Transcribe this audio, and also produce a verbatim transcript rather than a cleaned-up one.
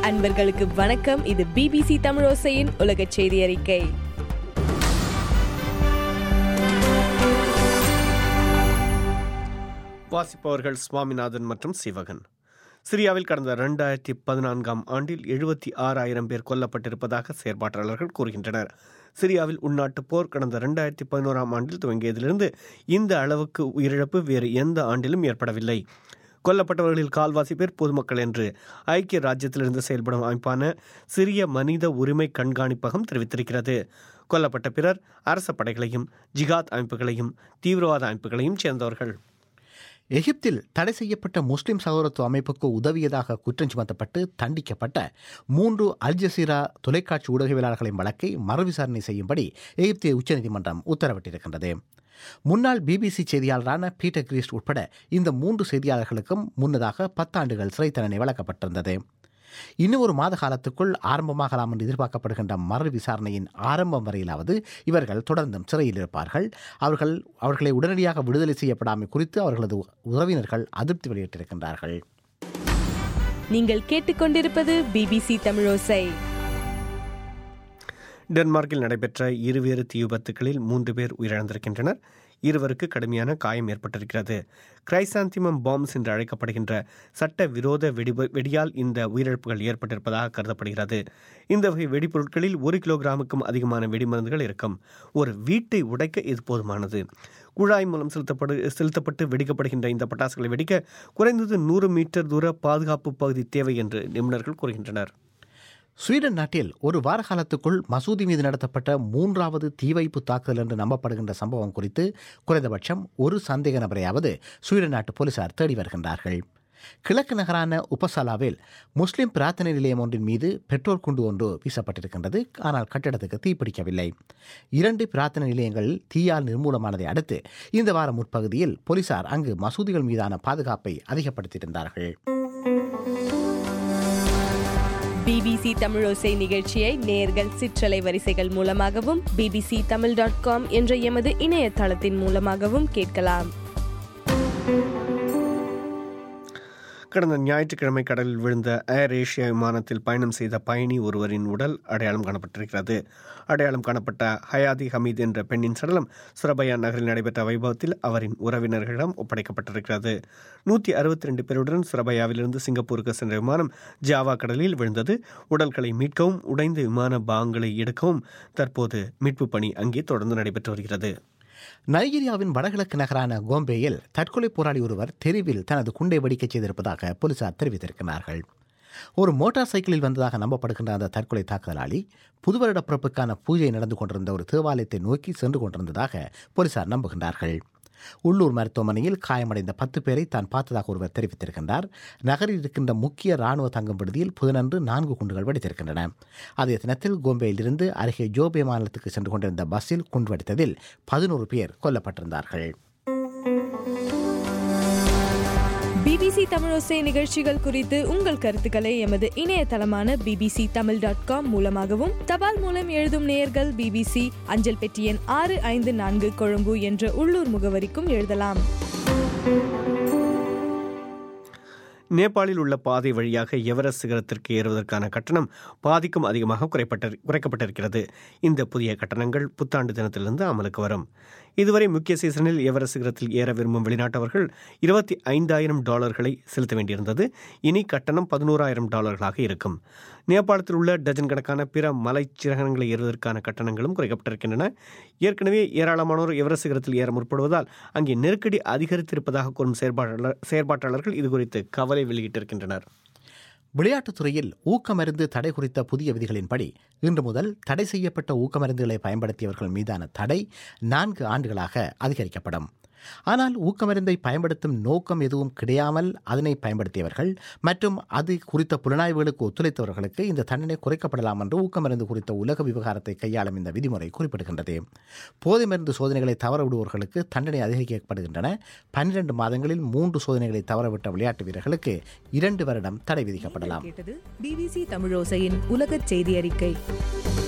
அன்பர்களுக்கு வணக்கம். இது பிபிசி தமிழோசையின் உலக செய்தி அறிக்கை. வாசிப்பவர்கள் சுவாமிநாதன் மற்றும் சிவகன். சிரியாவில் கடந்த இரண்டாயிரத்தி பதினான்காம் ஆண்டில் எழுபத்தி ஆறாயிரம் பேர் கொல்லப்பட்டிருப்பதாக செயற்பாட்டாளர்கள் கூறுகின்றனர். சிரியாவில் உள்நாட்டு போர் கடந்த இரண்டாயிரத்தி பதினோராம் ஆண்டில் துவங்கியதிலிருந்து இந்த அளவுக்கு உயிரிழப்பு வேறு எந்த ஆண்டிலும் ஏற்படவில்லை. கொல்லப்பட்டவர்களில் கால்வாசி பேர் பொதுமக்கள் என்று ஐக்கிய ராஜ்யத்திலிருந்து செயல்படும் அமைப்பான சிரிய மனித உரிமை கண்காணிப்பகம் தெரிவித்திருக்கிறது. கொல்லப்பட்ட பிறர் அரச படைகளையும் ஜிகாத் அமைப்புகளையும் தீவிரவாத அமைப்புகளையும் சேர்ந்தவர்கள். எகிப்தில் தடை செய்யப்பட்ட முஸ்லிம் சகோதரத்துவ அமைப்புக்கு உதவியதாக குற்றம் சுமத்தப்பட்டு தண்டிக்கப்பட்ட மூன்று அல் ஜசீரா தொலைக்காட்சி ஊடகவியலாளர்களின் வழக்கை மறுவிசாரணை செய்யும்படி எகிப்திய உச்சநீதிமன்றம் உத்தரவிட்டிருக்கின்றது. முன்னாள் பிபிசி செய்தியாளரான பீட்டர் கிரீஸ்ட் உட்பட இந்த மூன்று செய்தியாளர்களுக்கும் முன்னதாக பத்தாண்டுகள் சிறை தண்டனை வழங்கப்பட்டிருந்தது. இன்னும் ஒரு மாத காலத்துக்குள் ஆரம்பமாகலாம் என்று எதிர்பார்க்கப்படுகின்ற மறு விசாரணையின் ஆரம்பம் வரையிலாவது இவர்கள் தொடர்ந்தும் சிறையில் இருப்பார்கள். அவர்கள் அவர்களை உடனடியாக விடுதலை செய்யப்படாமை குறித்து அவர்களது உறவினர்கள் அதிருப்தி வெளியிட்டிருக்கின்றார்கள். நீங்கள் கேட்டுக்கொண்டிருப்பது பிபிசி தமிழோசை. டென்மார்க்கில் நடைபெற்ற இருவேறு தீ விபத்துகளில் மூன்று பேர் உயிரிழந்திருக்கின்றனர். இருவருக்கு கடுமையான காயம் ஏற்பட்டிருக்கிறது. கிரைசாந்திமம் பாம்ஸ் என்று அழைக்கப்படுகின்ற சட்ட விரோத வெடி வெடியால் இந்த உயிரிழப்புகள் ஏற்பட்டிருப்பதாக கருதப்படுகிறது. இந்த வகை வெடிப்பொருட்களில் ஒரு கிலோகிராமுக்கும் அதிகமான வெடிமருந்துகள் இருக்கும். ஒரு வீட்டை உடைக்க இது போதுமானது. குழாய் மூலம் செலுத்தப்படு செலுத்தப்பட்டு வெடிக்கப்படுகின்ற இந்த பட்டாசுகளை வெடிக்க குறைந்தது நூறு மீட்டர் தூர பாதுகாப்பு பகுதி தேவை என்று நிபுணர்கள் கூறுகின்றனர். ஸ்வீடன் நாட்டில் ஒரு வார காலத்துக்குள் மசூதி மீது நடத்தப்பட்ட மூன்றாவது தீவைப்பு தாக்குதல் என்று நம்பப்படுகின்ற சம்பவம் குறித்து குறைந்தபட்சம் ஒரு சந்தேக நபரையாவது ஸ்வீடன் நாட்டு போலீசார் தேடி வருகின்றார்கள். கிழக்கு நகரான உபசாலாவில் முஸ்லிம் பிரார்த்தனை நிலையம் ஒன்றின் மீது பெட்ரோல் குண்டு ஒன்று வீசப்பட்டிருக்கின்றது. ஆனால் கட்டிடத்துக்கு தீப்பிடிக்கவில்லை. இரண்டு பிரார்த்தனை நிலையங்களில் தீயால் நிர்மூலமானதை அடுத்து இந்த வார முற்பகுதியில் போலீசார் அங்கு மசூதிகள் மீதான பாதுகாப்பை அதிகப்படுத்தியிருந்தார்கள். பிபிசி தமிழோசை நிகழ்ச்சியை நேர்கள் சிற்றலை வரிசைகள் மூலமாகவும் பிபிசி தமிழ் டாட் காம் என்ற எமது இணையதளத்தின் மூலமாகவும் கேட்கலாம். கடந்த ஞாயிற்றுக்கிழமை கடலில் விழுந்த ஏர் ஏஷியா விமானத்தில் பயணம் செய்த பயணி ஒருவரின் உடல் அடையாளம் காணப்பட்டிருக்கிறது. அடையாளம் காணப்பட்ட ஹயாதி ஹமீத் என்ற பெண்ணின் சடலம் சுரபயா நகரில் நடைபெற்ற வைபவத்தில் அவரின் உறவினர்களிடம் ஒப்படைக்கப்பட்டிருக்கிறது. நூற்றி அறுபத்தி ரெண்டு பேருடன் சுரபயாவிலிருந்து சிங்கப்பூருக்கு சென்ற விமானம் ஜாவா கடலில் விழுந்தது. உடல்களை மீட்கவும் உடைந்த விமான பாகங்களை எடுக்கவும் தற்போது மீட்பு பணி அங்கே தொடர்ந்து நடைபெற்று வருகிறது. நைஜீரியாவின் வடகிழக்கு நகரான கோம்பேயில் தற்கொலை போராளி ஒருவர் தெருவில் தனது குண்டை வெடிக்கச் செய்திருப்பதாக போலீசார் தெரிவித்திருக்கிறார்கள். ஒரு மோட்டார் சைக்கிளில் வந்ததாக நம்பப்படுகின்ற அந்த தற்கொலை தாக்குதலாளி புது வருட பிறப்புக்கான பூஜை நடந்து கொண்டிருந்த ஒரு தேவாலயத்தை நோக்கி சென்று கொண்டிருந்ததாக போலீசார் நம்புகின்றார்கள். உள்ளூர் மருத்துவமனையில் காயமடைந்த பத்து பேரை தான் பார்த்ததாக ஒருவர் தெரிவித்திருக்கின்றார். நகரில் இருக்கின்ற முக்கிய ராணுவ தங்கும் விடுதியில் புதனன்று நான்கு குண்டுகள் வெடித்திருக்கின்றன. அதே தினத்தில் கோம்பேயிலிருந்து அருகே ஜோபே மாநிலத்துக்கு சென்று கொண்டிருந்த பஸ்ஸில் குண்டு வெடித்ததில் பதினோரு பேர் கொல்லப்பட்டிருந்தார்கள். பிபிசி தமிழோசை நிகழ்ச்சிகள் குறித்து உங்கள் கருத்துக்களை எமது இணையதளமான பிபிசி தமிழ் டாட் காம் மூலமாகவும் தபால் மூலம் எழுதும் நேயர்கள் பிபிசி அஞ்சல் பெட்டி எண் ஆறு ஐந்து நான்கு கொழும்பு என்ற உள்ளூர் முகவரிக்கும் எழுதலாம். நேபாளில் உள்ள பாதை வழியாக எவரெஸ்ட் சிகரத்திற்கு ஏறுவதற்கான கட்டணம் பாதிக்கும் அதிகமாக குறைப்பட்ட குறைக்கப்பட்டிருக்கிறது. இந்த புதிய கட்டணங்கள் புத்தாண்டு தினத்திலிருந்து அமலுக்கு வரும். இதுவரை முக்கிய சீசனில் எவரெஸ்ட் சிகரத்தில் ஏற விரும்பும் வெளிநாட்டவர்கள் இருபத்தி ஐந்தாயிரம் டாலர்களை செலுத்த வேண்டியிருந்தது. இனி கட்டணம் பதினோராயிரம் டாலர்களாக இருக்கும். நேபாளத்தில் உள்ள டஜன் கணக்கான பிற மலை சிகரங்களை ஏறுவதற்கான கட்டணங்களும் குறைக்கப்பட்டிருக்கின்றன. ஏற்கனவே ஏராளமானோர் எவரெஸ்ட் சிகரத்தில் ஏற முற்படுவதால் அங்கே நெருக்கடி அதிகரித்திருப்பதாக கூறும் செயற்பாட்டாளர் செயற்பாட்டாளர்கள் இதுகுறித்து கவலை வெளியிட்டிருக்கின்றனர். விளையாட்டுத்துறையில் ஊக்கமருந்து தடை குறித்த புதிய விதிகளின்படி இன்று முதல் தடை செய்யப்பட்ட ஊக்கமருந்துகளை பயன்படுத்தியவர்கள் மீதான தடை நான்கு ஆண்டுகளாக அதிகரிக்கப்படும். ஆனால் ஊக்கமருந்தை பயன்படுத்தும் நோக்கம் எதுவும் கிடையாமல் அதனை பயன்படுத்தியவர்கள் மற்றும் அது குறித்த புலனாய்வுகளுக்கு ஒத்துழைத்தவர்களுக்கு இந்த தண்டனை குறைக்கப்படலாம் என்று ஊக்கமருந்து குறித்த உலக விவகாரத்தை கையாளும் இந்த விதிமுறை குறிப்பிடுகின்றது. போதை மருந்து சோதனைகளை தவறவிடுவோர்களுக்கு தண்டனை அதிகரிக்கப்படுகின்றன. பன்னிரண்டு மாதங்களில் மூன்று சோதனைகளை தவறவிட்ட விளையாட்டு வீரர்களுக்கு இரண்டு வருடம் தடை விதிக்கப்படலாம். பிபிசி தமிழோசையின் உலக செய்தி அறிக்கை.